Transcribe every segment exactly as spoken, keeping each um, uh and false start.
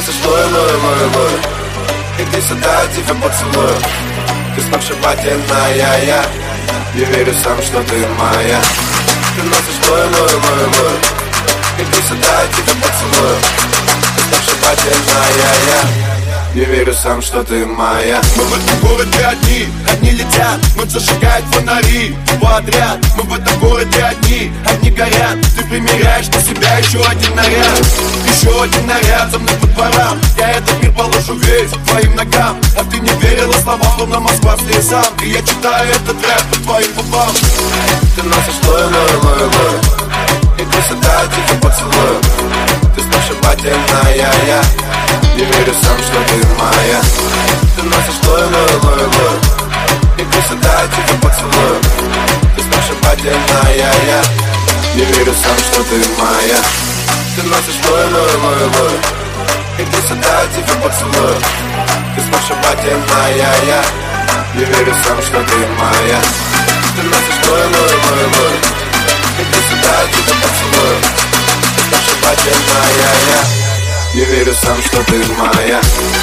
носишь лой, лой, лой, лой. Иди сюда, я тебя поцелую. Ты сногсшибательная, я не верю сам, что ты моя. Ты носишь лой, лой, лой, лой. Иди сюда, я тебя поцелую. Ты сногсшибательная, я не верю сам, что ты моя. Мы в этом городе одни, одни летят, ночь зажигает фонари подряд. Мы в этом городе одни, одни горят. Ты примеряешь на себя еще один наряд, еще один наряд за мной по дворам. Я этот мир положу весь твоим ногам. А ты не верила словам, словно Москва с лесам. И я читаю этот рэп по твоим губам. Ты носишь лой, лой, лой, лой. Иди сюда, я тебя поцелую. Ты сногсшибательная, я не верю сам, что ты моя. Ты носишь лой, лой, лой, лой. Иди сюда, я тебя поцелую. Ты сногсшибательная, я не верю сам, что ты моя. Ты носишь лой, лой, лой, лой. Иди сюда, я тебя поцелую. Ты сногсшибательная, я не верю сам, что ты моя. Ты носишь лой, лой, лой, лой. Иди сюда, я тебя поцелую. Ты сногсшибательная, я не верю сам, что ты моя.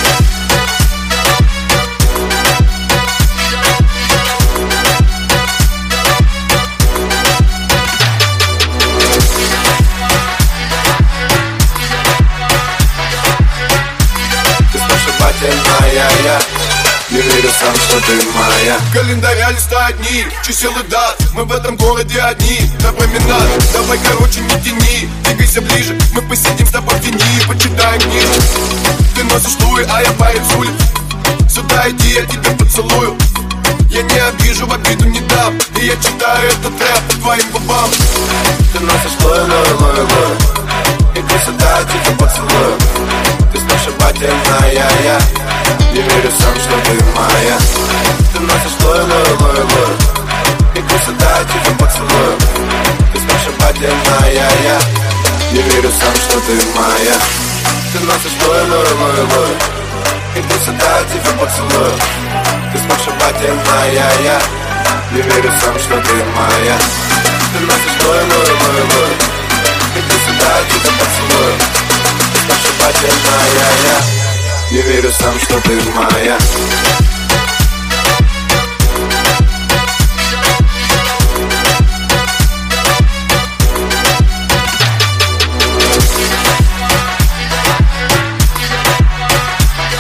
Ты сногсшибательная, я не верю сам, что ты моя. Календаря листа одни, чисел и дат. Мы в этом городе одни, на променад. Давай, короче, не тяни, двигайся ближе. Мы посидим с тобой в тени и почитаем книжку. Ты носишь луи, а я парень с улиц. Сюда иди, я тебя поцелую. Я не обижу, в обиду не дам. И я читаю этот рэп по твоим губам. Ты носишь лой, лой, лой, лой. Иди сюда, я тебя поцелую. Ты сногсшибательная, я не верю сам, что ты моя. Ты носишь лой, лой, лой, лой. Иди сюда, я тебя поцелую. Ты сногсшибательная, я не верю сам, что ты моя. Ты носишь лой, лой, лой, лой. Иди сюда, я тебя поцелую. Ты сногсшибательная, я не верю сам, что ты моя. Ты носишь лой, лой, лой, лой. Иди сюда, я тебя поцелую. Ты сногсшибательная, я не верю сам, что ты моя.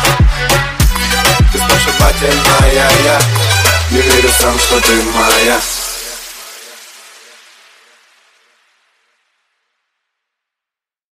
Ты сногсшибательная, я не верю сам, что ты моя.